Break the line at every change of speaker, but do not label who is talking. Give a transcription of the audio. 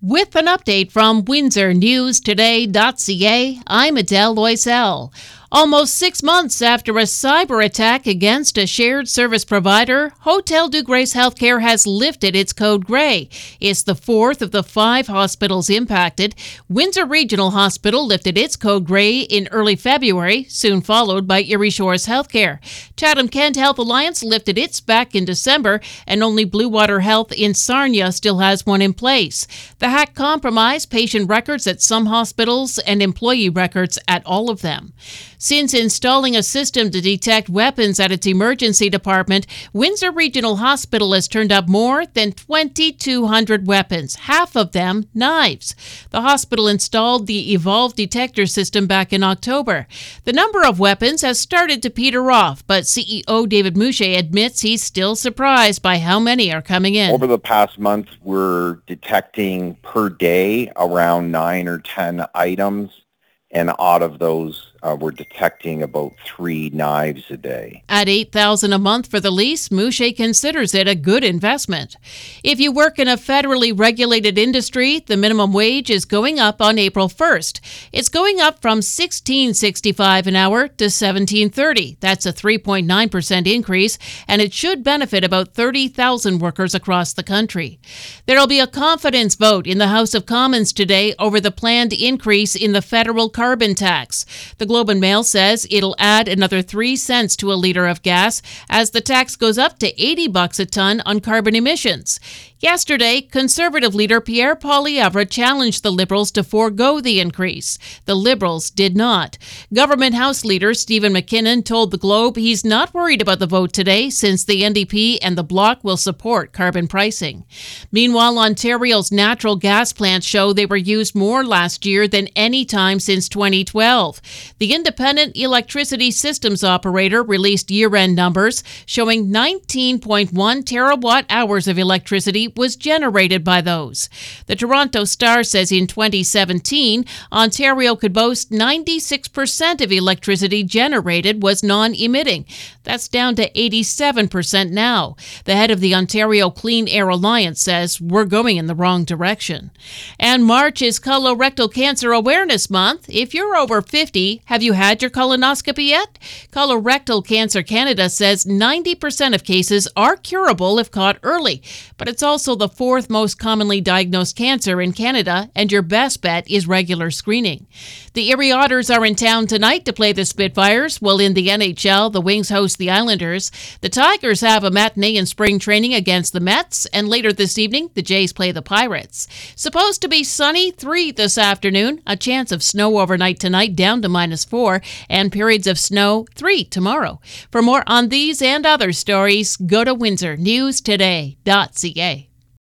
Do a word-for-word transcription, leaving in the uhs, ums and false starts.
With an update from Windsor News Today dot C A, I'm Adele Loisel. Almost six months after a cyber attack against a shared service provider, Hotel Dieu Grace Healthcare has lifted its code gray. It's the fourth of the five hospitals impacted. Windsor Regional Hospital lifted its code gray in early February, soon followed by Erie Shores Healthcare. Chatham-Kent Health Alliance lifted its back in December, and only Blue Water Health in Sarnia still has one in place. The hack compromised patient records at some hospitals and employee records at all of them. Since installing a system to detect weapons at its emergency department, Windsor Regional Hospital has turned up more than twenty-two hundred weapons, half of them knives. The hospital installed the Evolve detector system back in October. The number of weapons has started to peter off, but C E O David Mouche admits he's still surprised by how many are coming in.
Over the past month, we're detecting per day around nine or ten items. And out of those, uh, we're detecting about three knives a day.
At eight thousand dollars a month for the lease, Mouche considers it a good investment. If you work in a federally regulated industry, the minimum wage is going up on April first. It's going up from sixteen sixty-five an hour to seventeen thirty. That's a three point nine percent increase, and it should benefit about thirty thousand workers across the country. There'll be a confidence vote in the House of Commons today over the planned increase in the federal carbon tax. The Globe and Mail says it'll add another three cents to a liter of gas as the tax goes up to eighty bucks a ton on carbon emissions. Yesterday, Conservative leader Pierre Poilievre challenged the Liberals to forego the increase. The Liberals did not. Government House leader Stephen McKinnon told the Globe he's not worried about the vote today since the N D P and the Bloc will support carbon pricing. Meanwhile, Ontario's natural gas plants show they were used more last year than any time since twenty twelve. The Independent Electricity Systems Operator released year-end numbers showing nineteen point one terawatt hours of electricity was generated by those. The Toronto Star says in twenty seventeen, Ontario could boast ninety-six percent of electricity generated was non-emitting. That's down to eighty-seven percent now. The head of the Ontario Clean Air Alliance says we're going in the wrong direction. And March is Colorectal Cancer Awareness Month. If you're over fifty, have you had your colonoscopy yet? Colorectal Cancer Canada says ninety percent of cases are curable if caught early, but it's also the fourth most commonly diagnosed cancer in Canada, and your best bet is regular screening. The Erie Otters are in town tonight to play the Spitfires, while in the N H L, the Wings host the Islanders. The Tigers have a matinee in spring training against the Mets, and later this evening, the Jays play the Pirates. Supposed to be sunny, three this afternoon, a chance of snow overnight tonight down to minus four, and periods of snow, three tomorrow. For more on these and other stories, go to Windsor News Today dot C A.